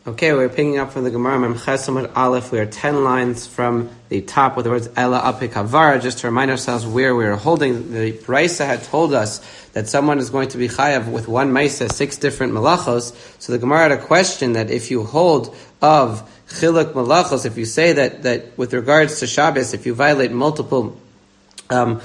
Okay, we're picking up from the Gemara Memches Amud Aleph. We are 10 lines from the top with the words Ela Api Kavara, just to remind ourselves where we are holding. The Brisa had told us that someone is going to be chayav with one Maisa, 6 different malachos. So the Gemara had a question that if you hold of Chiluk malachos, if you say that with regards to Shabbos, if you violate multiple of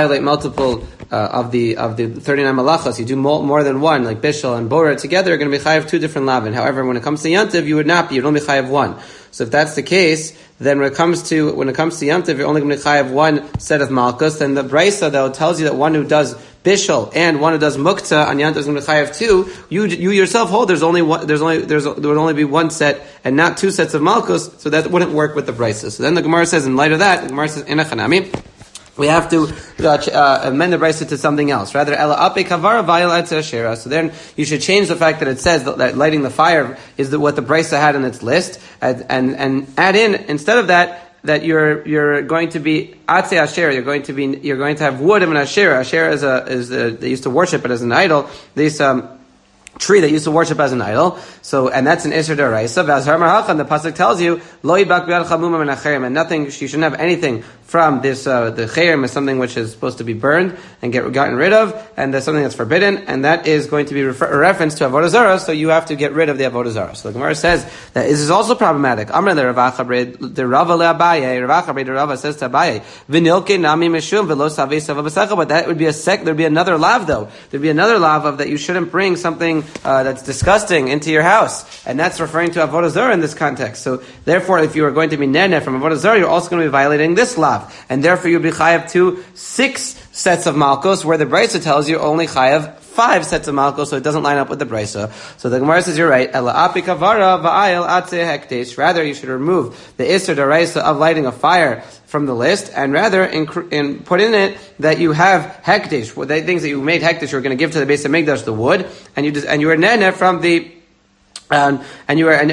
the 39 malachos, you do more than one, like Bishul and Bora together, are going to be chayav 2 different lavin. However, when it comes to Yantiv, you would not be. You'd only be chayav 1. So if that's the case, then when it comes to Yantiv, you're only going to be chayav 1 set of malchus. Then the Brisa though tells you that one who does Bishul and one who does Mukta on Yantiv is going to be chayav 2. You yourself hold there would only be 1 set and not 2 sets of malchus. So that wouldn't work with the Brisa. So then the Gemara says, in light of that, the Gemara says, Inachanami, we have to amend the Brisa to something else. Rather, Ela Ape Kavara Vayal Etzeh Ashera. So then you should change the fact that it says that lighting the fire is what the Brisa had in its list, and add in, instead of that you're going to be Atzeh Asherah. You're going to have wood of an Asherah. Asherah is they used to worship it as an idol. This tree that used to worship as an idol. So, and that's an Isser D'Oraisa. V'azhar Marhachan, the pasuk tells you, Lo yibak b'yad chamuma min hacherim, and nothing, you shouldn't have anything from this, the cherim is something which is supposed to be burned and gotten rid of, and there's something that's forbidden, and that is going to be a reference to Avodah Zarah, so you have to get rid of the Avodah Zarah. So the Gemara says that this is also problematic. Amr le Rav Acha the Rava le Abaye, Rav Acha the Rava says to Abaye, V'nilke nami mishum v'lo savei sava b'secha, but that would be there'd be another lav though. There'd be another lav of that you shouldn't bring something that's disgusting into your house, and that's referring to Avodah Zarah in this context. So therefore, if you are going to be neneh from Avodah Zarah, you're also going to be violating this lav, and therefore you'll be chayav to 6 sets of malchus, where the Brisa tells you only chayav 5 sets of malchus, so it doesn't line up with the Brisa. So the Gemara says you're right. Ela api kavara va'ayil atzeh hekdesh. Rather, you should remove the Isser D'Oraisa of lighting a fire from the list, and rather put in it that you have hekdesh, the things that you made hekdesh, you're going to give to the Beis HaMikdash, the wood, and you are neneh from the and you burned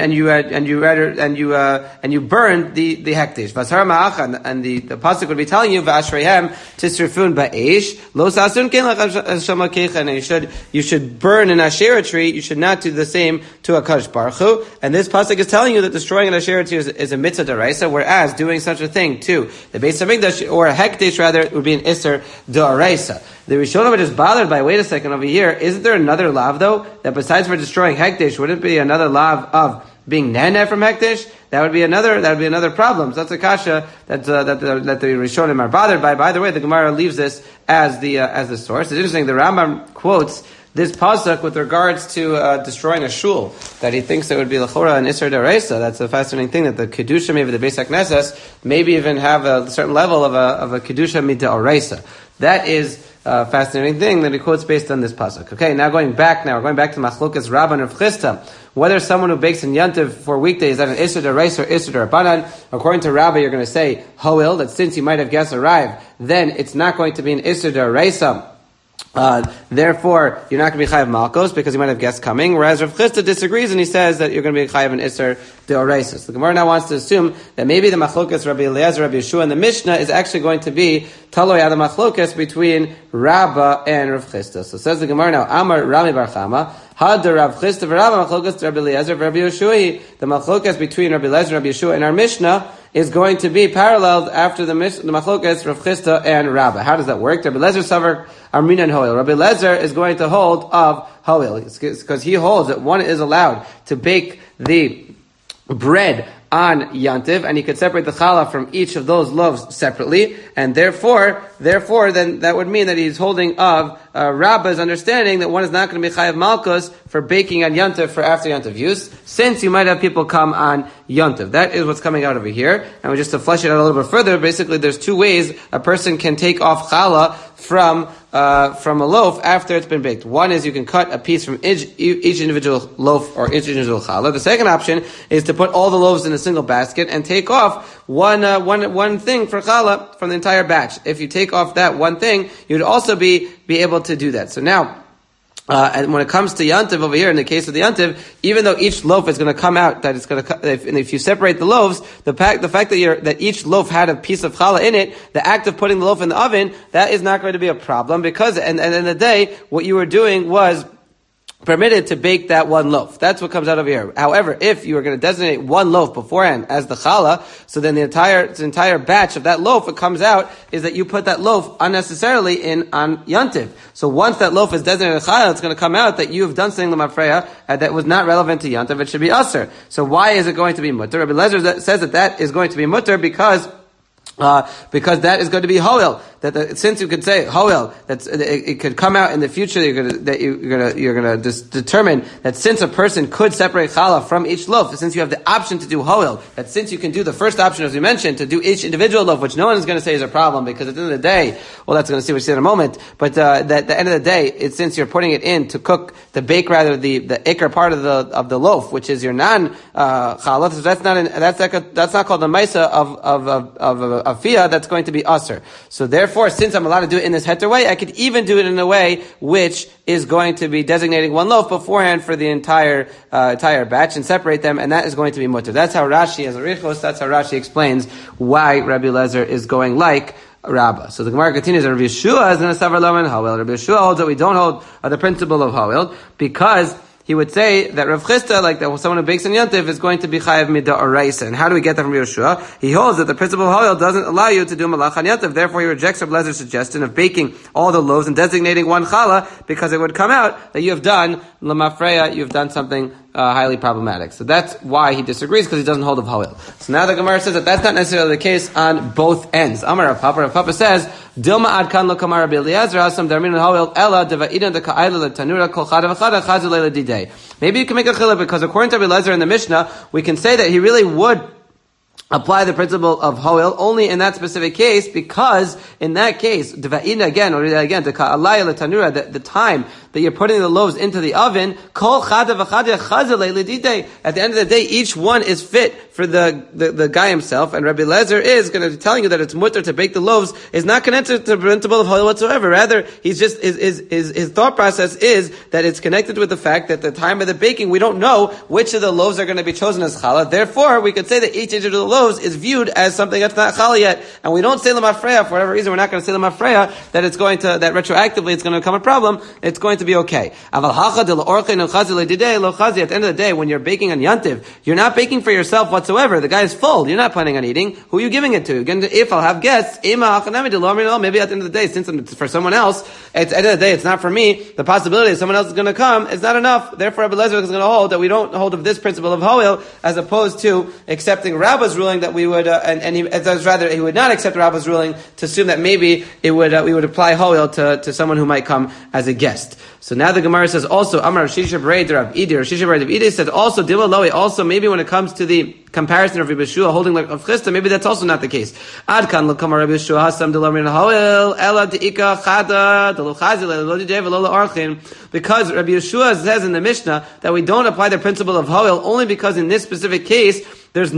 the hekdesh. Vasar ma'achan, and the pasuk would be telling you v'ashreihem tisrifun ba'esh lo sasun ken l'chashama kechen, and you should burn an Asherah tree. You should not do the same to a Kadosh Baruch Hu. And this pasuk is telling you that destroying an Asherah tree is a mitzvah d'oraisa, whereas doing such a thing to the Beis HaMikdash or a hekdesh rather would be an Isser D'Oraisa. The Rishonim are just bothered by, wait a second, over here, isn't there another lav though, that besides for destroying hekdesh, wouldn't it be another lav of being neneh from hekdesh? That would be another problem. So that's a kasha that the Rishonim are bothered by. By the way, the Gemara leaves this as the source. It's interesting, the Rambam quotes this pasuk with regards to destroying a shul, that he thinks it would be l'chora and Isser D'Oraisa. That's a fascinating thing, that the kedusha, maybe the Beis HaKnesses, maybe even have a certain level of a kedusha mid'oraisa. That is a fascinating thing that he quotes based on this pasuk. Okay, now we're going back to Machlokas Rabban Rav Chisda, whether someone who bakes in Yantiv for weekdays is that an Isser D'Oraisa or Isser D'Rabbanan. According to Rabbi, you're going to say Hoil, that since you might have guests arrive, then it's not going to be an Isser D'Oraisa. Therefore, you're not going to be chayav malchus because you might have guests coming. Whereas Rav Chisda disagrees and he says that you're going to be chayav an Isser D'Oraisa. So the Gemara now wants to assume that maybe the machlokas Rabbi Eliezer, Rabbi Yeshua, and the Mishnah is actually going to be taloy ad machlokas between Rabba and Rav Chisda. So says the Gemara now, Amar Rami Bar Chama, Had the Rav Chisda v'Rabba machlokas Rabbi Eliezer Rabbi Yeshua. The machlokas between Rabbi Eliezer and Rabbi Yeshua in our Mishnah is going to be paralleled after the machlokas Rav Chisda and Rabba. How does that work? Rabbi Eliezer savar Armin and Hoil. Rabbi Eliezer is going to hold of Hoil, because he holds that one is allowed to bake the bread on Yantiv, and he could separate the challah from each of those loaves separately, and therefore, then that would mean that he's holding of Rabba's understanding that one is not going to be chayav malchus for baking on Yantiv for after Yantiv use, since you might have people come on Yantiv. That is what's coming out over here. And just to flesh it out a little bit further, basically there's 2 ways a person can take off challah from a loaf after it's been baked. One is you can cut a piece from each individual loaf or each individual challah. The second option is to put all the loaves in a single basket and take off one thing for challah from the entire batch. If you take off that one thing, you'd also be able to do that. So now, and when it comes to Yantiv over here, in the case of the Yantiv, even though each loaf is going to come out, that it's going to, if you separate the loaves, the fact that each loaf had a piece of challah in it, the act of putting the loaf in the oven, that is not going to be a problem, because at the end of the day, what you were doing was permitted to bake that one loaf. That's what comes out over here. However, if you are going to designate one loaf beforehand as the challah, so then the entire batch of that loaf, what comes out is that you put that loaf unnecessarily on Yantiv. So once that loaf is designated challah, it's going to come out that you have done something l'mafreya that was not relevant to Yantiv. It should be aser. So why is it going to be mutter? Rabbi Lezer says that is going to be mutter because that is going to be hoel. Since you could say hoel, it could come out in the future you're gonna just determine that since a person could separate challah from each loaf, since you have the option to do hoel, that since you can do the first option as we mentioned to do each individual loaf, which no one is going to say is a problem because at the end of the day, well, that's going to see what you say in a moment. But at the end of the day, it's since you're putting it in to bake rather the ikar part of the loaf, which is your non challah. So that's not called the maisa of fiyah. That's going to be aser. So therefore, since I'm allowed to do it in this heter way, I could even do it in a way which is going to be designating one loaf beforehand for the entire batch and separate them, and that is going to be mutter. That's how Rashi, as a Richos, that's how Rashi explains why Rabbi Lezer is going like Rabbah. So the Gemara continues, Rabbi Yeshua is going to suffer low and Hawel. Rabbi Yeshua holds that we don't hold the principle of Hawel because he would say that Rav Chisda, like that someone who bakes in Yantiv, is going to be chayav mid'oraisa. And how do we get that from Yeshua? He holds that the principle of Hawel doesn't allow you to do malach on Yantiv. Therefore, he rejects Rav Lezer's suggestion of baking all the loaves and designating one challah because it would come out that you have done lamafreya, you've done something highly problematic. So that's why he disagrees, because he doesn't hold of Hawel. So now the Gemara says that that's not necessarily the case on both ends. Amar Rav Papa. Rav Papa says, Dilma ad kan lo kamar Rabbi Eliezer asam darmin Hawel ela devaidan de ka'ayla letanura kol chada v'chada chazu leila didei. Maybe you can make a chiluk because according to Rabbi Eliezer in the Mishnah, we can say that he really would apply the principle of Hawel only in that specific case, because in that case, the time that you're putting the loaves into the oven, at the end of the day, each one is fit for the guy himself, and Rabbi Lezer is going to be telling you that it's mutter to bake the loaves is not connected to the principle of Hawel whatsoever. Rather, he's just, his thought process is that it's connected with the fact that the time of the baking, we don't know which of the loaves are going to be chosen as challah. Therefore, we could say that each individual loaves is viewed as something that's not challah yet, and we don't say lamafreya for whatever reason. We're not going to say lamafreya that retroactively it's going to become a problem. It's going to be okay. At the end of the day, when you're baking on Yantiv, you're not baking for yourself whatsoever. The guy is full. You're not planning on eating. Who are you giving it to? If I'll have guests, maybe at the end of the day, since it's for someone else, at the end of the day, it's not for me. The possibility that someone else is going to come is not enough. Therefore, Rabbi Lezer is going to hold that we don't hold of this principle of Hawel, as opposed to accepting Rabbah's ruling that we would, he would not accept Rabbah's ruling to assume that maybe we would apply Hawel to someone who might come as a guest. So now the Gemara says also, Amar Shisha B'rei Rav Idi, or Shisha B'rei Rav Idi said also, Dima Loi, also maybe when it comes to the comparison of Rabbi Yeshua holding like of Chisda, maybe that's also not the case. Ad kan l'kamar Rabbi Yeshua hasam d'lamrin ha'oel, ela de'ika chada, d'luchazi le'lodidei v'lo le'archin. Because Rabbi Yeshua says in the Mishnah that we don't apply the principle of Hawel only because in this specific case, there is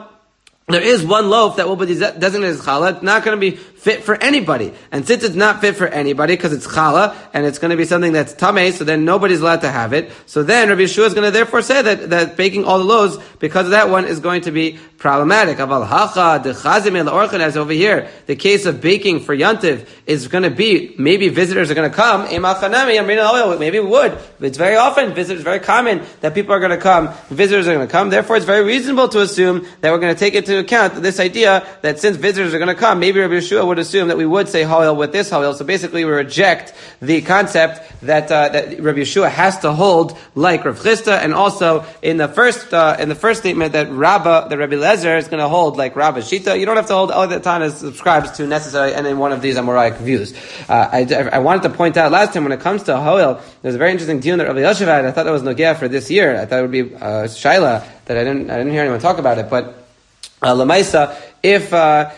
one loaf that will be designated as challah. It's not going to be fit for anybody. And since it's not fit for anybody, because it's challah, and it's going to be something that's tameh, so then nobody's allowed to have it. So then Rabbi Yeshua is going to therefore say that baking all the loaves, because of that one, is going to be problematic. Aval hacha, dechazim el orchan, as over here, the case of baking for Yantiv is going to be, maybe visitors are going to come, maybe we would. It's very often, visitors, very common that people are going to come, visitors are going to come, therefore it's very reasonable to assume that we're going to take into account this idea that since visitors are going to come, maybe Rabbi Yeshua would assume that we would say Hawel with this Hawel. So basically we reject the concept that Rabbi Yeshua has to hold like Rav Chisda, and also in the first statement that Rabbi Lezer is going to hold like Rabbi Shita. You don't have to hold all the time as subscribes to necessarily any one of these Amoraic views. I wanted to point out last time when it comes to Hawel, there's a very interesting deal that Rabbi Yoshev had. I thought that was Nogea for this year. I thought it would be Shaila that I didn't hear anyone talk about it, but Lamaisa, if Rav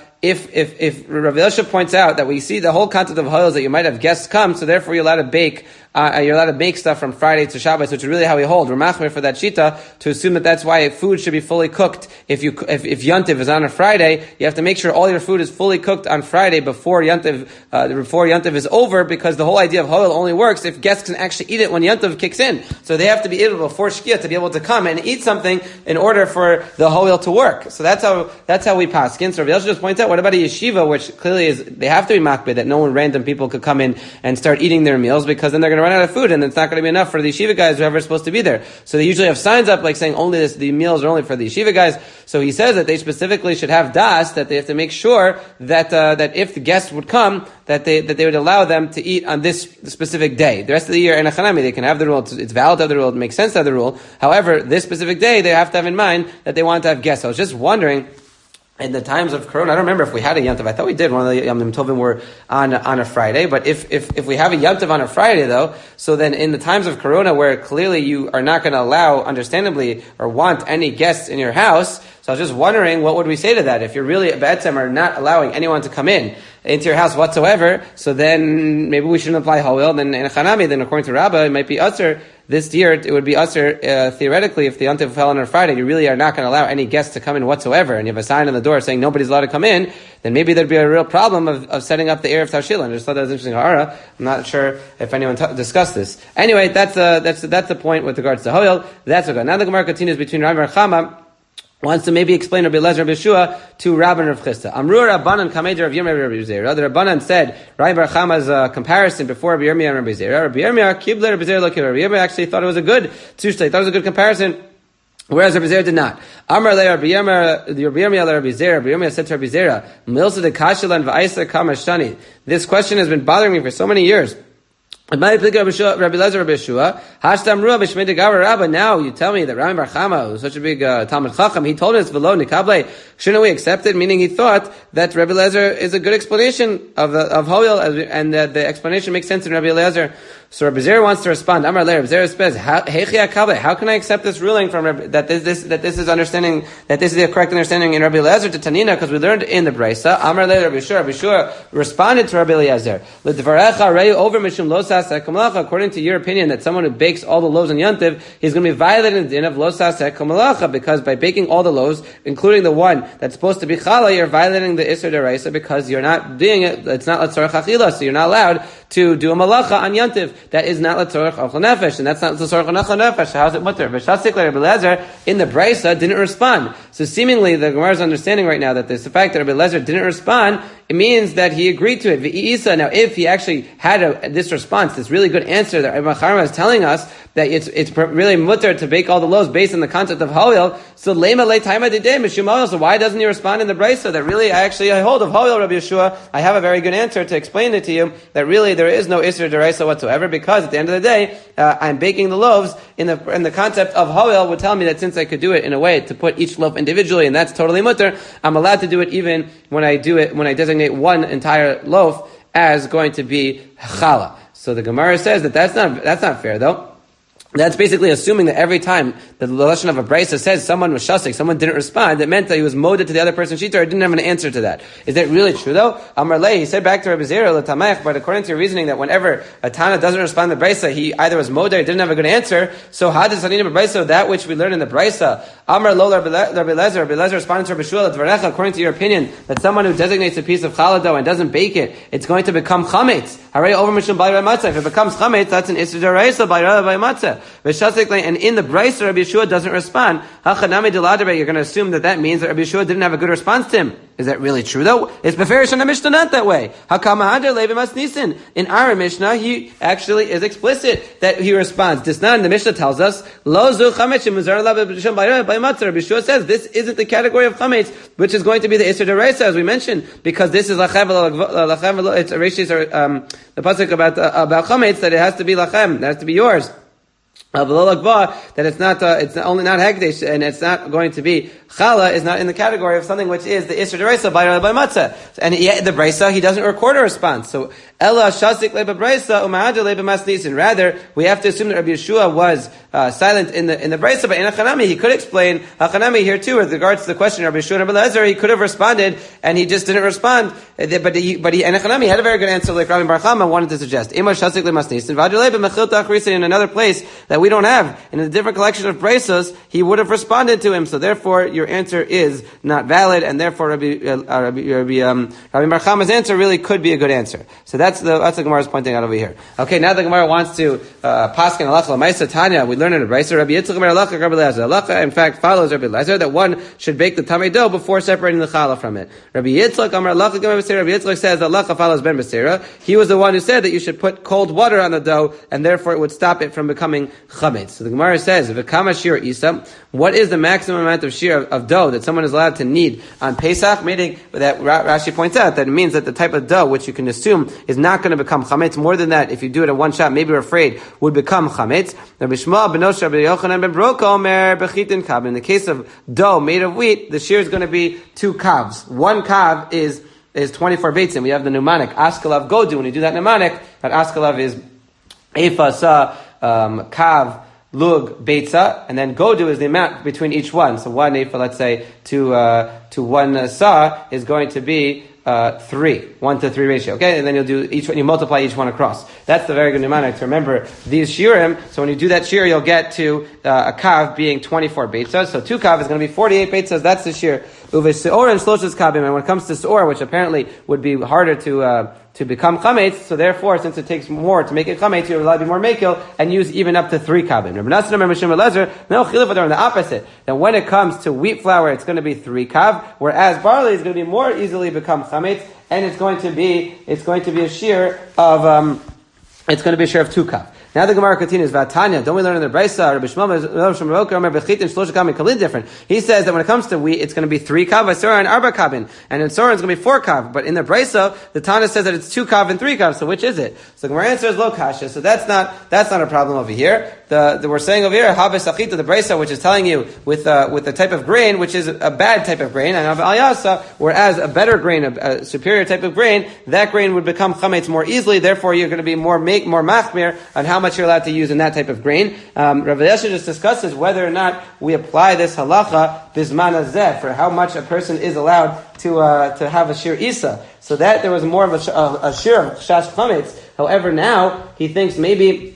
Yosef points out that we see the whole concept of Hawel is that you might have guests come, so therefore you're allowed to bake, you're allowed to make stuff from Friday to Shabbos, which is really how we hold. We're machmir for that shita to assume that that's why food should be fully cooked. If Yantiv is on a Friday, you have to make sure all your food is fully cooked on Friday before Yantiv is over, because the whole idea of Hawel only works if guests can actually eat it when Yantiv kicks in. So they have to be able before Shkia to be able to come and eat something in order for the Hawel to work. So that's how we paskin. So Rav Yosef just points out, what about a yeshiva, which clearly is, they have to be makbid, that no one random people could come in and start eating their meals, because then they're going going to run out of food, and it's not going to be enough for the yeshiva guys, whoever is supposed to be there. So they usually have signs up like saying only the meals are only for the yeshiva guys. So he says that they specifically should have das, that they have to make sure that if the guests would come, that they would allow them to eat on this specific day. The rest of the year, in a chanami, they can have the rule. It's valid to have the rule. It makes sense to have the rule. However, this specific day, they have to have in mind that they want to have guests. I was just wondering, in the times of Corona, I don't remember if we had a Yom Tov. I thought we did. One of the Yom Tovim were on a Friday. But if we have a Yom Tov on a Friday, though, so then in the times of Corona, where clearly you are not going to allow, understandably, or want any guests in your house, so I was just wondering, what would we say to that? If you're really B'etzem are not allowing anyone to come into your house whatsoever, so then maybe we shouldn't apply Hawil. Then in a Chanami, then according to Rabbah, it might be Usr. This year, it would be Usr, theoretically, if the Yom Tov fell on a Friday, you really are not going to allow any guests to come in whatsoever, and you have a sign on the door saying nobody's allowed to come in, then maybe there'd be a real problem of setting up the Erev Tashila. I just thought that was interesting. I'm not sure if anyone discussed this. Anyway, that's the point with regards to Hawil. That's okay. Now the Gemara continues between Rabbi Bar Chama, wants to maybe explain Rabbi Eliezer Rabbi Yeshua to Rabban Rav Chisda. Amru Rabbanan Kamei Rav Yirmiyah Rabbi Zera. The Rabbanan said Rabbi Bar Chama's comparison before Rabbi Yirmiyah and Rabbi Zera. Rabbi Yirmiyah Kibla Rabbi Zera Rabbi Yirmiyah actually thought it was a good tushta. He thought it was a good comparison, whereas Rabbi Zera did not. Amar le Rabbi Yirmiyah le Rabbi Zera. Rabbi Yirmiyah said to Rabbi Zera, Milsa de Kashilan v'Aisa Kamashani. This question has been bothering me for so many years. Now you tell me that Rabbi Bar Chama, who's such a big Talmud Chacham, he told us v'lo nikable. Shouldn't we accept it? Meaning he thought that Rabbi Eliezer is a good explanation of Hawil, and the explanation makes sense in Rabbi Eliezer. So Rabbi Zera wants to respond. Amar le Rabbi Zera says, how can I accept this ruling from Rabbi, that this is understanding, that this is the correct understanding in Rabbi Eliezer to Tanina, because we learned in the Brisa. Amar le Rabbi Shua responded to Rabbi Eliezer, l'dvarecha rei over mishum lo sasek kamalacha. According to your opinion, that someone who bakes all the loaves on Yantiv, he's going to be violating the din of lo sasek kamalacha, because by baking all the loaves, including the one that's supposed to be challah, you're violating the Isser Deraisa, because you're not doing it. It's not l'tzorech achila, so you're not allowed to do a malacha on Yantiv. That is not l'tzorech achal nefesh, and that's not l'tzorech achal nefesh. How's it mutter? V'shasik Rabbi Eliezer in the Brisa didn't respond. So seemingly the Gemara's understanding right now that the fact that Rabbi Eliezer didn't respond, it means that he agreed to it. V'isa. Now, if he actually had this response, this really good answer that Rabbi Charma is telling us that it's really mutter to bake all the loaves based on the concept of Hawil, so lema le taima didei mishum Hawil. So why doesn't he respond in the Brisa that really I hold of Hawil, Rabbi Yeshua? I have a very good answer to explain it to you, that really there is no Isser Deraisa whatsoever, because at the end of the day, I'm baking the loaves in the concept of Hawil would tell me that since I could do it in a way to put each loaf individually, and that's totally mutter, I'm allowed to do it even when I designate one entire loaf as going to be challah. So the Gemara says that's not fair though. That's basically assuming that every time the lashon of a brisa says someone was shasik, someone didn't respond, that meant that he was moded to the other person's shita or didn't have an answer to that. Is that really true though? Amar lei, he said back to Rabbi Zera l'tamech, but according to your reasoning that whenever a Tana doesn't respond to the brisa, he either was moded or didn't have a good answer. So how does Sanina brisa, that which we learn in the brisa, Amar lo Rabbi Eliezer responded to Rabbi Shua l'tvarecha, according to your opinion that someone who designates a piece of challah dough and doesn't bake it, it's going to become chametz. Harei over mishum b'ay matzah. If it becomes chametz, that's an isur deraisa by matzah. And in the Brisa, Rabbi Yeshua doesn't respond. You're going to assume that means that Rabbi Yeshua didn't have a good response to him. Is that really true though? It's beferish on the Mishnah not that way. In our Mishnah, he actually is explicit that he responds. Disnan, the Mishnah tells us, Rabbi Yeshua says this isn't the category of chametz, which is going to be the Isser Deraisa, as we mentioned, because this is lachem. It's the pasuk about chametz, that it has to be lachem, that has to be yours. That it's only not hekdesh, and it's not going to be challah, is not in the category of something which is the Isser Deraisa by matzah. And yet the Brisa, he doesn't record a response. So Ella shasik leba Brisa umahadar leba masnisin. Rather, we have to assume that Rabbi Yeshua was silent in the Brisa, but in Achanami he could explain. Achanami here too, with regards to the question of Rabbi Yeshua and Rabbi Eliezer, he could have responded, and he just didn't respond. But he and Achanami had a very good answer, like Rabbi Bar Chama wanted to suggest. Ima shasik leba masnisin v'adar leba mechil tachrisin. In another place, that we don't have in a different collection of braisos, he would have responded to him. So therefore, your answer is not valid, and therefore Rabbi Bar Chama's answer really could be a good answer. So that's the Gemara is pointing out over here. Okay, now the Gemara wants to paskin halacha l'maisa Tanya. We learn in a brayso Rabbi Yitzchak Amar halacha Rabbi Eliezer. Halacha, in fact, follows Rabbi Eliezer that one should bake the tamei dough before separating the challah from it. Rabbi Yitzchak Amar halacha ben Basira. Rabbi Yitzchak says that halacha follows ben Basira. He was the one who said that you should put cold water on the dough, and therefore it would stop it from becoming chametz. So the Gemara says, "V'kama shir isa." What is the maximum amount of shir of dough that someone is allowed to knead on Pesach? Meaning that Rashi points out that it means that the type of dough which you can assume is not going to become chametz. More than that, if you do it in one shot, maybe we're afraid would become chametz. Rabbi Shmuel ben Nosha ben Yochanan ben Broka omer bechitin kav. In the case of dough made of wheat, the shir is going to be 2 kavs. 1 kav is 24 beitzim. We have the mnemonic askalav godu. When you do that mnemonic, that askalav is efa sa kav lug beitza, and then godu is the amount between each one. So 1 efa, let's say, to 1 sa is going to be 3, 1 to 3 ratio. Okay, and then you'll do each one, you multiply each one across. That's the very good mnemonic to remember these shiurim. So when you do that shiur, you'll get to a kav being 24 beitzas. So 2 kav is going to be 48 beitzas. That's the shiur. Uve seor and shloshas kavim. And when it comes to seor, which apparently would be harder to become chametz, so therefore, since it takes more to make it chametz, you're allowed to be more mekel and use even up to 3 kavim. Rabbi Nassan and Rabbi Eliezer, no chiluf on the opposite. That when it comes to wheat flour, it's going to be 3 kav, whereas barley is going to be more easily become chametz, and it's going to be a shear of 2 kav. Now the Gemara continues, Vatanya, don't we learn in the Brisa, Rabbi Shmuel, different. He says that when it comes to wheat, it's going to be 3 kav, Asura and 4 kav, and in Sora it's going to be 4 kav, but in the Brisa, the Tana says that it's 2 kav and 3 kav, so which is it? So the Gemara answer is lo kasha, so that's not a problem over here. We're saying over here, Habes Achita, the Brisa, which is telling you with the type of grain, which is a bad type of grain, and Av Al-Yasa, whereas a better grain, a superior type of grain, that grain would become chametz more easily, therefore you're going to be more machmir on how much you're allowed to use in that type of grain. Rav Eliezer just discusses whether or not we apply this halacha bisman hazeh for how much a person is allowed to have a shir isa. So that there was more of a shir of shash chametz. However, now he thinks maybe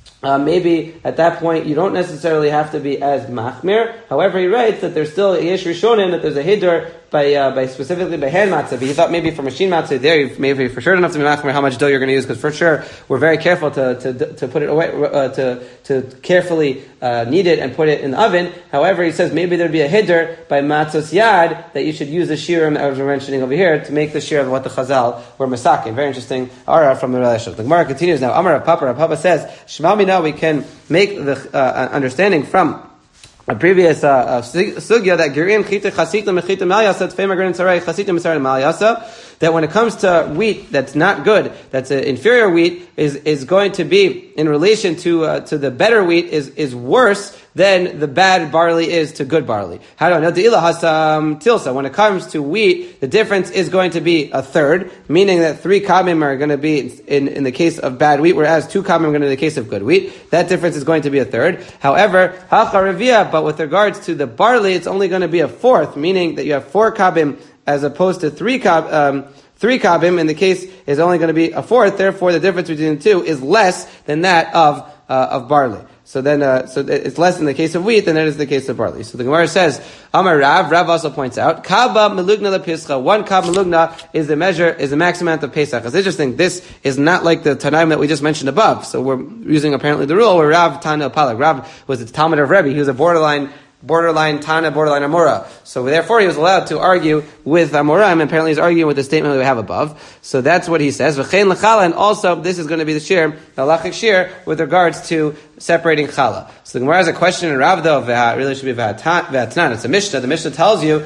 at that point you don't necessarily have to be as machmir. However, he writes that there's still yesh rishonim, that there's a hidur by specifically by hand matzah. But he thought maybe for machine matzah there, you maybe for sure enough to be machmir how much dough you're going to use, because for sure we're very careful to put it away, to carefully knead it and put it in the oven. However, he says maybe there'd be a hidur by matzos yad that you should use the shiurim as we're mentioning over here to make the shiur of what the Chazal were masakin. Very interesting. Ara from the Relashon. The Gemara continues now. Amar Rav Papa says, Shema mina, we can make the understanding from a previous sugya that Gerim Chita Chasita Mechita Malyasa Tfema Gerin Sarai Chasita Misar Malyasa, that when it comes to wheat that's not good, that's an inferior wheat, is going to be in relation to the better wheat is worse than the bad barley is to good barley. How do I know? De'ila hasam tilsa. When it comes to wheat, the difference is going to be a third, meaning that 3 kabim are going to be in the case of bad wheat, whereas 2 kabim are going to be in the case of good wheat. That difference is going to be a third. However, hacharivia, but with regards to the barley, it's only going to be a fourth, meaning that you have 4 kabim as opposed to 3 kabim. In the case is only going to be a fourth. Therefore, the difference between the two is less than that of barley. So then, so it's less in the case of wheat than it is in the case of barley. So the Gemara says, Amar Rav also points out, Kaba melugna lepischa, 1 kab melugna is the maximum amount of Pesach. It's interesting, this is not like the Tanaim that we just mentioned above. So we're using apparently the rule where Rav Tana Palag. Rav was the Talmud of Rebbe. He was a borderline Tana, borderline Amora. So therefore he was allowed to argue with Amoraim, and apparently he's arguing with the statement that we have above. So that's what he says. V'chein l'chala, and also this is going to be the shir, the halachic shir, with regards to separating chala. So the Gemara has a question in Rav though, really should be v'atnan. It's a Mishnah. The Mishnah tells you,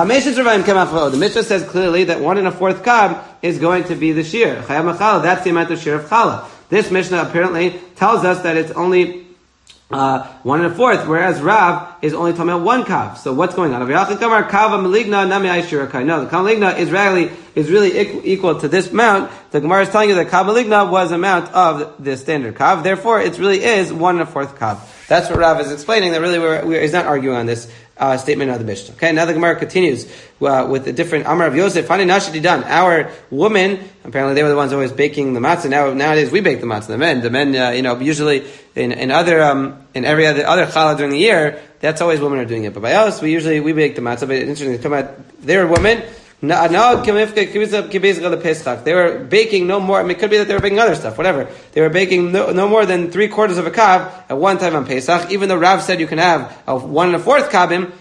the Mishnah says clearly that 1 1/4 kab is going to be the shir. Chayam l'chala, that's the amount of shir of chala. This Mishnah apparently tells us that it's only 1 1/4, whereas Rav is only talking about 1 kav. So what's going on? No, the kav maligna is really equal to this amount. The Gemara is telling you that kav maligna was amount of the standard kav. Therefore, it really is 1 1/4 kav. That's what Rav is explaining, that really he's not arguing on this statement of the Mishnah. Okay, now the Gemara continues with the different Amar of Yosef. Funny Nashidi done. Our women, apparently they were the ones always baking the matzah. Nowadays we bake the matzah. The men, usually in every other challah during the year, that's always women are doing it. But by us, we bake the matzah. But interesting, they come out, they're women. They were baking no more. I mean, it could be that they were baking other stuff, whatever. They were baking no more than 3/4 of a kav at one time on Pesach. Even though Rav said you can have a 1 1/4 kavim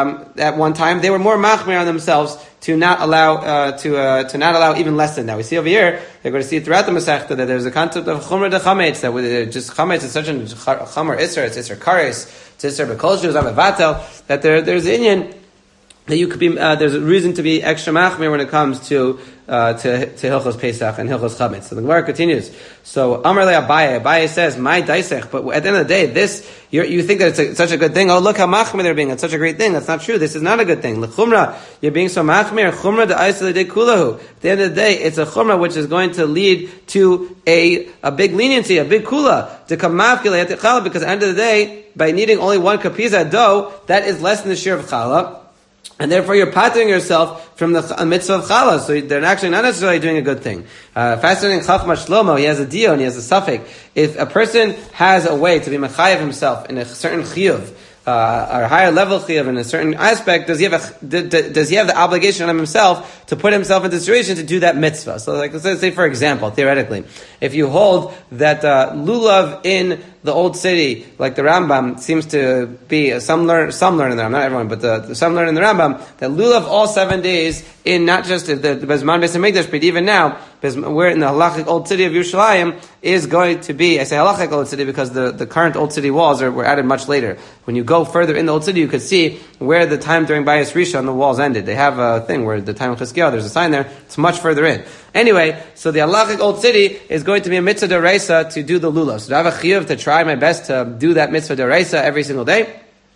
at one time, they were more machmir on themselves to not allow to not allow even less than that. We see over here, they're going to see throughout the Masechta that there's a concept of chumra de chametz, that just chametz is such a chamar isser, it's isser kares, it's isser bekol shus avatel, that there's inyan that you could be there's a reason to be extra machmir when it comes to Hilchos Pesach and Hilchos Chametz. So the Gemara continues. So Amar le Abaye says, "My daisech," but at the end of the day, this you think that it's such a good thing. Oh, look how machmir they're being. It's such a great thing. That's not true. This is not a good thing. L'chumra, you're being so machmir. Chumra de aisle de kulahu. At the end of the day, it's a chumra which is going to lead to a big leniency, a big kula to come mafkile at the challah. Because at the end of the day, by needing only 1 kapiza dough, that is less than the share of challah. And therefore you're patting yourself from the mitzvah of challah, so they're actually not necessarily doing a good thing. Fascinating Chachma Shlomo, he has a deal and he has a suffix. If a person has a way to be mechayev himself in a certain chiyuv, or a higher level chiyuv in a certain aspect, does he have the obligation on himself to put himself in the situation to do that mitzvah? So like, let's say for example, theoretically, if you hold that lulav in the old city, like the Rambam seems to be, some learn in the Rambam, not everyone, but some learn in the Rambam, that lulav all 7 days in not just the Bezman Beis HaMikdash, but even now, we're in the halachic old city of Yerushalayim, is going to be, I say halachic old city because the current old city walls were added much later. When you go further in the old city, you could see where the time during Bayis Rishon the walls ended. They have a thing where the time of Chizkiyahu, there's a sign there, it's much further in. Anyway, so the halachic old city is going to be a mitzvah d'oraisa to do the lulav. So I have a chiyuv to try my best to do that mitzvah d'oraisa every single day.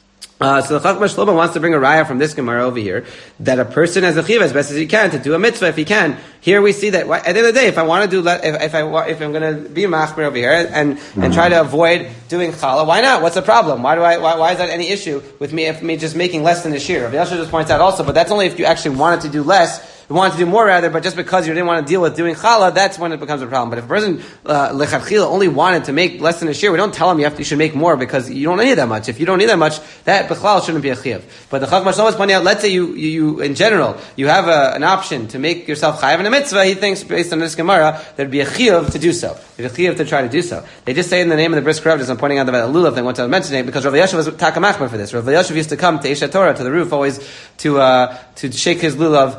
So the Chachma Shlomo wants to bring a raya from this Gemara over here, that a person has a chiyuv as best as he can to do a mitzvah if he can. Here we see that at the end of the day, if I want to do, if I'm going to be machmir over here and try to avoid doing challah, why not? What's the problem? Why is that any issue with me just making less than the shir? Rav Yasha just points out also, but that's only if you actually wanted to do less. You wanted to do more rather, but just because you didn't want to deal with doing challah, that's when it becomes a problem. But if a person lechatchila only wanted to make less than a shir, we don't tell him you should make more because you don't need that much. If you don't need that much, that b'chlal shouldn't be a chiyuv. But the Chachma Shlomo is pointing out, let's say you in general you have an option to make yourself chayav in a mitzvah. He thinks based on this Gemara there'd be a chiyuv to do so. There's a chiyuv to try to do so. They just say in the name of the Brisker Rav, just I'm pointing out about the lulav thing. I want to mention it because Rav Yashav was takamachmer for this. Rav Yashav used to come to Isha Torah, to the roof, always to shake his lulav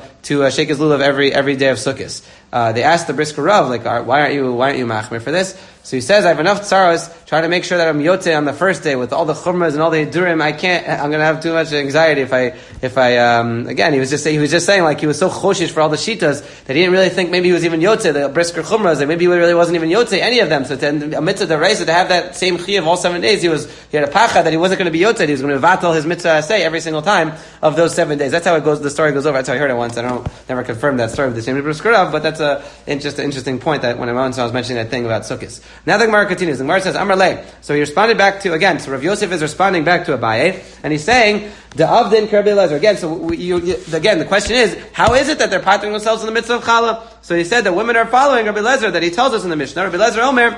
every day of Sukkot. They asked the Brisker Rav, like, why aren't you machmir for this? So he says, I have enough tzaros, trying to make sure that I'm yotzei on the first day with all the chumras and all the durim. I'm going to have too much anxiety if I again, he was just saying like he was so choshish for all the shitas that he didn't really think maybe he was even yotzei, the brisker chumras, and maybe he really wasn't even yotzei any of them. So to a mitzvah d'oraisa, to have that same chiyuv all 7 days, he had a pacha that he wasn't going to be yotzei, he was going to vatal his mitzvah say every single time of those 7 days. That's how it goes, the story goes over. That's how I heard it once. Never confirmed that story with the same brisker Rav, but that's just an interesting point that when I was mentioning that thing about Sukkot. Now the Gemara continues. The Gemara says, Amar le. So he responded back to, again, so Rav Yosef is responding back to Abaye, and he's saying, Da'avdin Rabbi Elazar. Again, so again, the question is, how is it that they're patting themselves in the mitzvah of challah? So he said that women are following Rabbi Elazar, that he tells us in the Mishnah. Rabbi Elazar Omer,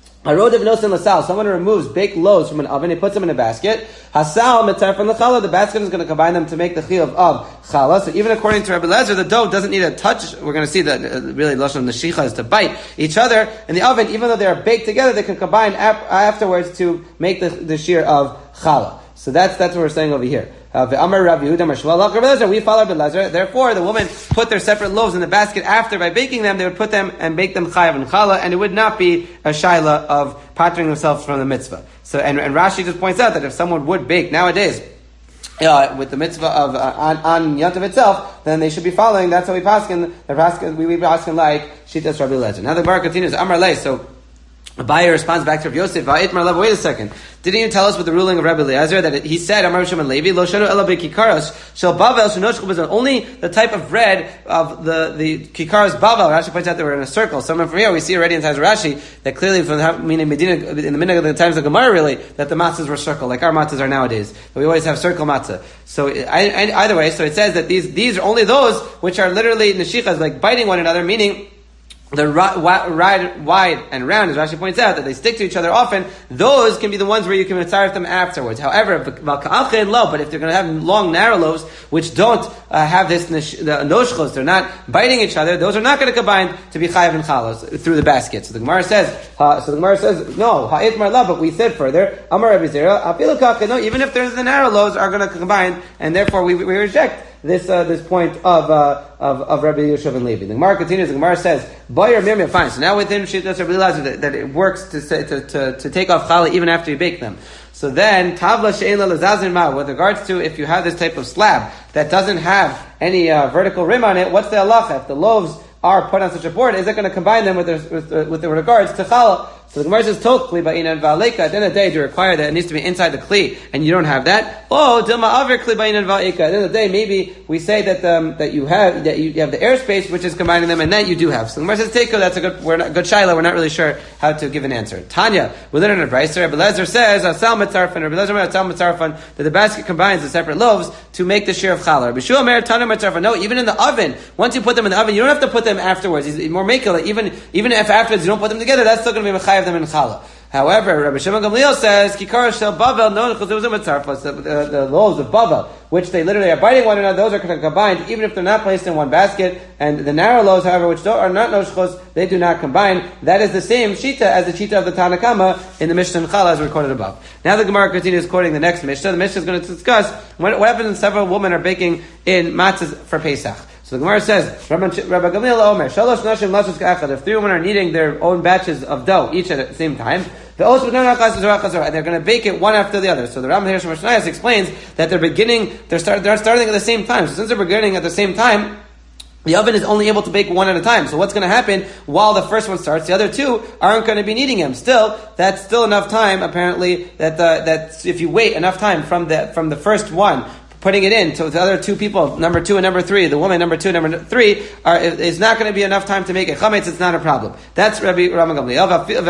someone removes baked loaves from an oven, he puts them in a basket. Hasal mitzar from the challah, the basket is going to combine them to make the chiyuv of challah. So even according to Rabbi Elazar, the dough doesn't need a touch. We're going to see that really the lashon of the shicha is to bite each other in the oven. Even though they are baked together, they can combine afterwards to make the shear of challah. So that's what we're saying over here. We follow Rabbi Elazar. Therefore, the woman put their separate loaves in the basket after by baking them. They would put them and bake them chayav and challah, and it would not be a shaila of pattering themselves from the mitzvah. So, and Rashi just points out that if someone would bake nowadays with the mitzvah of on Yantav itself, then they should be following. That's how we paskin. We paskin like Shitas Rabbi Elazar. Now the Gemara continues. Amar lei. So Abaye responds back to Rav Yosef, wait a second. Didn't you tell us with the ruling of Rabbi Eliezer that he said, Amar Shimon Levi, Lo shenu ela bekikaros, shel bavel shenoshchu b'zon. Only the type of bread of the kikaros bavel. Rashi points out they were in a circle. Someone from here, we see already in times of Rashi, that clearly from the Medina, in the minute of the times of Gemara really, that the matzahs were circle, like our matzahs are nowadays. But we always have circle matzah. So either way, so it says that these are only those which are literally neshichas, like biting one another, meaning they're wide and round, as Rashi points out, that they stick to each other often. Those can be the ones where you can mitzaref them afterwards. However, but if they're going to have long, narrow loaves, which don't have this noshchos, they're not biting each other, those are not going to combine to be chayav and chalos through the basket. So the Gemara says, no, ha'it marla, but we said further, Amar Rabbi Zera, no, even if there's the narrow loaves are going to combine, and therefore we reject this point of Rabbi Yosef and Levi. The Gemara continues. The Gemara says, "Bayer mirmir." Fine. So now within Shittas Rabbi Eliezer that it works to take off challah even after you bake them. So then tavla she'ela lazazin ma. With regards to if you have this type of slab that doesn't have any vertical rim on it, what's the halacha? If the loaves are put on such a board, is it going to combine them with regards to challah? So the Gemara says, "Tok kli ba'ina va'aleika." At the end of the day, to require that it needs to be inside the kli, and you don't have that. Oh, dilma aver kli ba'ina va'aleika. At the end of the day, maybe we say that you have the airspace which is combining them, and that you do have. So the Gemara says, "Teko." That's a good shaila. We're not really sure how to give an answer. Tanya, we learn in a brayser. Rabbi Eliezer says, "Asal mitzarfan." Rabbi Eliezer asal mitzarfan, that the basket combines the separate loaves to make the share of challah. Rabbi Shua mer tanu mitzarfan. No, even in the oven, once you put them in the oven, you don't have to put them afterwards. He's more makela. Even if afterwards you don't put them together, that's still going to be mechayev them in challah. However, Rabbi Shimon Gamliel says, "Kikar shel bavel no the loaves of bavel, which they literally are biting one another, those are combined, even if they're not placed in one basket. And the narrow loaves, however, which are not noshchos, they do not combine. That is the same shita as the shita of the Tanna Kama in the Mishnah and Chala, as recorded above." Now the Gemara continues quoting the next Mishnah. The Mishnah is going to discuss what happens when several women are baking in matzahs for Pesach. So the Gemara says, Rabbi Gamliel Omer, Shalosh Nashim Lashos Ka'achad. If 3 women are kneading their own batches of dough, each at the same time, and they're going to bake it one after the other. So the Rambam Hirsch Mishnayos explains that they're starting at the same time. So since they're beginning at the same time, the oven is only able to bake one at a time. So what's going to happen while the first one starts? The other 2 aren't going to be kneading them. Still, that's still enough time, apparently, that if you wait enough time from the first one, putting it in, so the other 2 people, number 2 and number 3, the woman number 2 and number 3, is not going to be enough time to make it chametz. It's not a problem. That's Rabbi Rama Gamliel.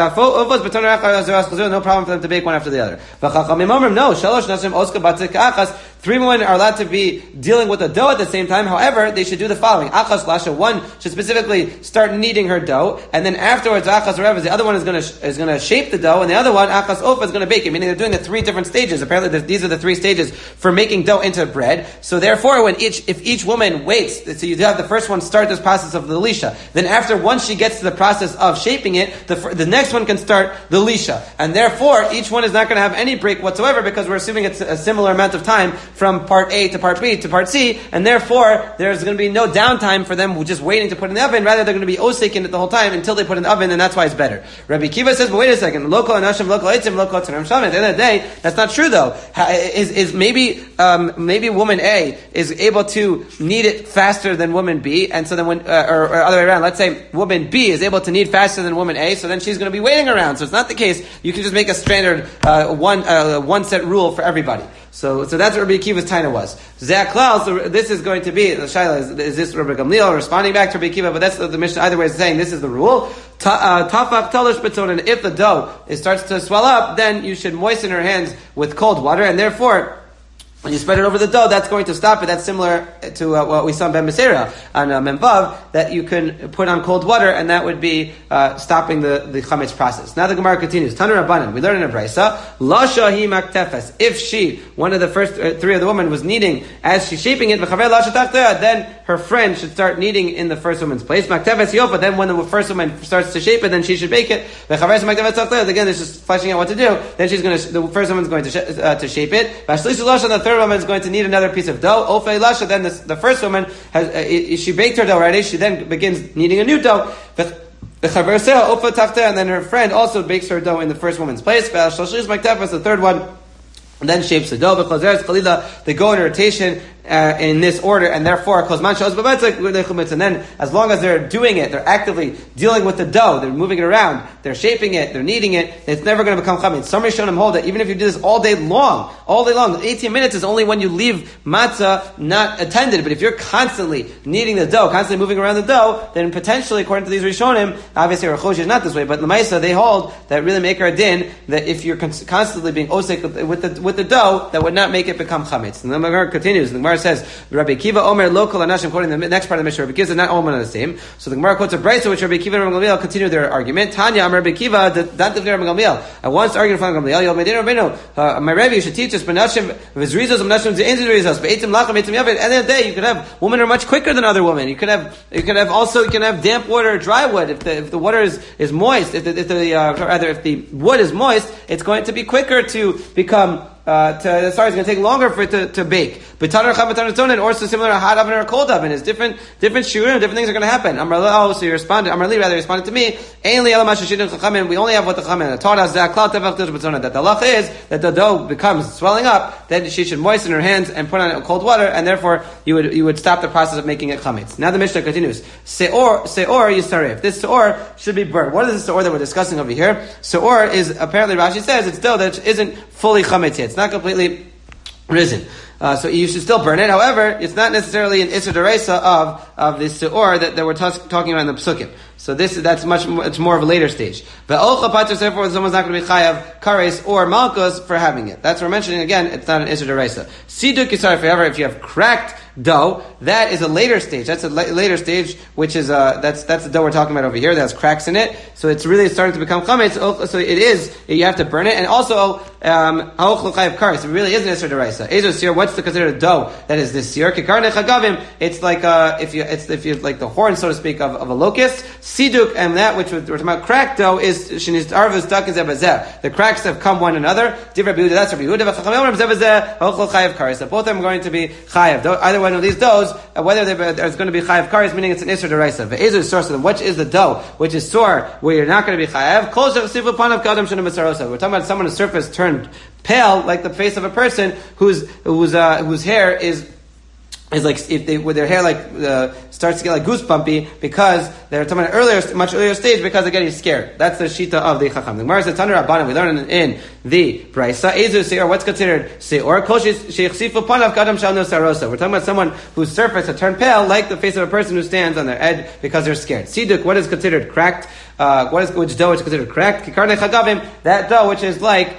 No problem for them to bake one after the other. No, 3 women are allowed to be dealing with the dough at the same time. However, they should do the following. Achas lasha, one should specifically start kneading her dough, and then afterwards, achas revas, the other one is going to shape the dough, and the other one, achas ofa, is going to bake it. Meaning they're doing the 3 different stages. Apparently, these are the 3 stages for making dough into bread. So therefore, if each woman waits, so you have the first one start this process of the lisha. Then once she gets to the process of shaping it, the next one can start the lisha. And therefore, each one is not going to have any break whatsoever, because we're assuming it's a similar amount of time from part A to part B to part C, and therefore there's going to be no downtime for them just waiting to put in the oven. Rather, they're going to be osik in it the whole time until they put in the oven, and that's why it's better. Rabbi Kiva says, but wait a second, local anashim, local etzim, local tzarim sham. At the end of the day, that's not true though. Is maybe woman A is able to knead it faster than woman B, and so then or other way around, let's say woman B is able to knead faster than woman A, so then she's going to be waiting around. So it's not the case. You can just make a standard one set rule for everybody. So that's what Rabbi Akiva's taina was. Ze'aklal, so this is going to be, the shaila is this Rabbi Gamliel responding back to Rabbi Akiva, but that's the Mishnah either way is saying this is the rule. Tafak talish beton, and if the dough starts to swell up, then you should moisten her hands with cold water, and therefore, when you spread it over the dough, that's going to stop it. That's similar to what we saw in Ben Beseira on Memvav, that you can put on cold water, and that would be stopping the chametz process. Now the Gemara continues. Tanur Rabbanan, we learn in a braysa, La shahi maktefes. If she, one of the first 3 of the women, was kneading as she's shaping it, then her friend should start kneading in the first woman's place. Maktefes yopa. Then when the first woman starts to shape it, then she should bake it. Again, it's just fleshing out what to do. Then the first woman's going to shape it. The third woman is going to need another piece of dough. Ofei lasha. Then the first woman she baked her dough already. She then begins kneading a new dough. And then her friend also bakes her dough in the first woman's place. The third one then shapes the dough. They go in rotation in this order, and therefore, and then as long as they're doing it, they're actively dealing with the dough, they're moving it around, they're shaping it, they're kneading it, it's never going to become chametz. Some Rishonim hold that even if you do this all day long, 18 minutes is only when you leave matzah not attended, but if you're constantly kneading the dough, constantly moving around the dough, then potentially, according to these Rishonim, obviously Rachosh is not this way, but Lamaisa, they hold that really make our din, that if you're constantly being osek with the dough, that would not make it become chametz. And the Gemara continues, and the Gemara says, Rabbi Kiva Omer local anashim, quoting the next part of the Mishnah, Rabbi Kiva is not all the same. So the Gemara quotes a brayso which Rabbi Kiva and Rabbi Gamliel continue their argument. Tanya, Rabbi Kiva, Rabbi Gamliel. I once argued in front of Gamliel, my Rebbe, you should teach us, Benashim, Vizrizos, Benashim, Zeinzrizos, Be'etim Lachem, Be'etim Yavet. At the end of the day, you could have women who are much quicker than other women. You can have damp water or dry wood. If the water is moist, if the wood is moist, it's going to be quicker to become it's going to take longer for it to bake. But also similar to a hot oven or a cold oven. It's different shiurim, different things are going to happen. So you responded, Amrali rather responded to me, we only have what the Chachamim taught us, that the halach is that the dough becomes swelling up, then she should moisten her hands and put on cold water, and therefore you would stop the process of making it chametz. Now the Mishnah continues. Seor yisaref. This seor should be burned. What is the seor that we're discussing over here? Seor is, apparently Rashi says, it's dough that isn't fully chametz yet. It's not completely risen. So you should still burn it. However, it's not necessarily an Isser D'Oraisa of this seor that we're talking about in the Psukim. So that's it's more of a later stage. But Olcha Pater, therefore, someone's not going to be chayav kares or malchus for having it. That's what we're mentioning again. It's not an Isser D'Oraisa. Siduk Yisar, however, if you have cracked dough, that is a later stage. That's a later stage, which is that's the dough we're talking about over here. That has cracks in it, so it's really starting to become chametz. So it is. You have to burn it, and also haoch l'chayav kares. It really is an Isser D'Oraisa. Ezo seer. What's considered a dough that is this seer? Kikarne chagavim. It's like if you like the horn, so to speak, of a locust. Siduk, and that which we're talking about cracked dough is sheniz arvus dakin zebazeh. The cracks have come one another. Divrei Yehuda, that's Rabbi Yehuda. V'chachamim zebazeh haoch l'chayav kares. So both of them are going to be chayav. Either one of these doughs, whether there's going to be chayav kares, meaning it's an Isser D'Oraisa. Ve'ezu source of them. Which is the dough which is sore, where you're not going to be chayav? Kol shechsivu panav kadam shenu mitzarosa. We're talking about someone whose surface turned pale, like the face of a person whose hair is like with their hair starts to get like goosebumpy because they're talking about much earlier stage because they're getting scared. That's the shita of the chacham. The Gemara says Tanur Rabbanan. We learn in the Brisa. Ezu seor. What's considered seor? Kol sheichsifu panav kadam shel no sarosa. We're talking about someone whose surface had turned pale, like the face of a person who stands on their head because they're scared. Siduk. What is considered cracked? Which dough is considered cracked? Kikarne chagavim. That dough which is like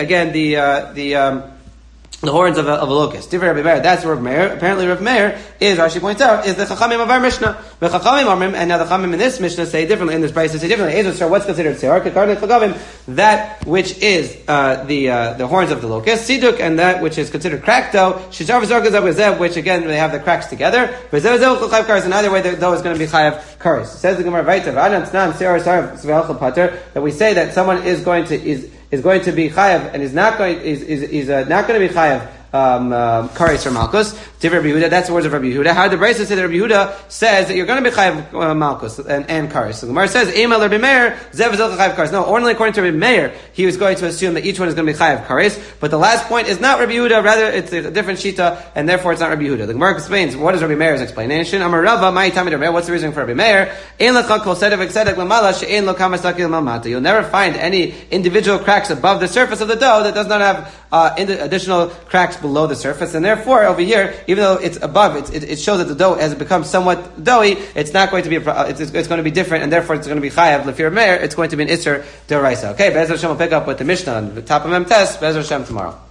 the horns of a locust. That's Rav Meir. Apparently Rav Meir is, Rashi points out, is the Chachamim of our Mishnah. The Chachamim and now the Chachamim in this Mishnah say differently, in this Brisa say differently. What's considered seor? Kikarne chagavim, that which is the horns of the locust. Siduk, and that which is considered cracked dough. Shizar v'zarka zav, which again they have the cracks together. And either way the dough is going to be chayav kares. Says the Gemara that we say that someone is going to be chayav and is not going to be chayav kares or malchus. Rabbi Yehuda, that's the words of Rabbi Yehuda. How did the Brisa say that Rabbi Yehuda says that you're going to be chayav malchus and kares? So the Gemara says, "Eimel Rabbi Meir zev v'zel chayav kares." No, only according to Rabbi Meir, he was going to assume that each one is going to be chayav kares. But the last point is not Rabbi Yehuda; rather, it's a different shita, and therefore it's not Rabbi Yehuda. The Gemara explains what is Rabbi Meir's explanation. Amar Rava, my tamid Rabbi Meir. What's the reason for Rabbi Meir? Ein lecha kol sedek v'sedek l'mala she'ein lo kama sakil l'mamata. You'll never find any individual cracks above the surface of the dough that does not have additional cracks below the surface, and therefore over here, even though it's above, it shows that the dough has become somewhat doughy. It's not going to be it's going to be different, and therefore it's going to be chayav lefir meir. It's going to be an Isser D'Oraisa. Okay, Be'ez Hashem will pick up with the Mishnah on the top of Mem Tes. Be'ez Hashem tomorrow.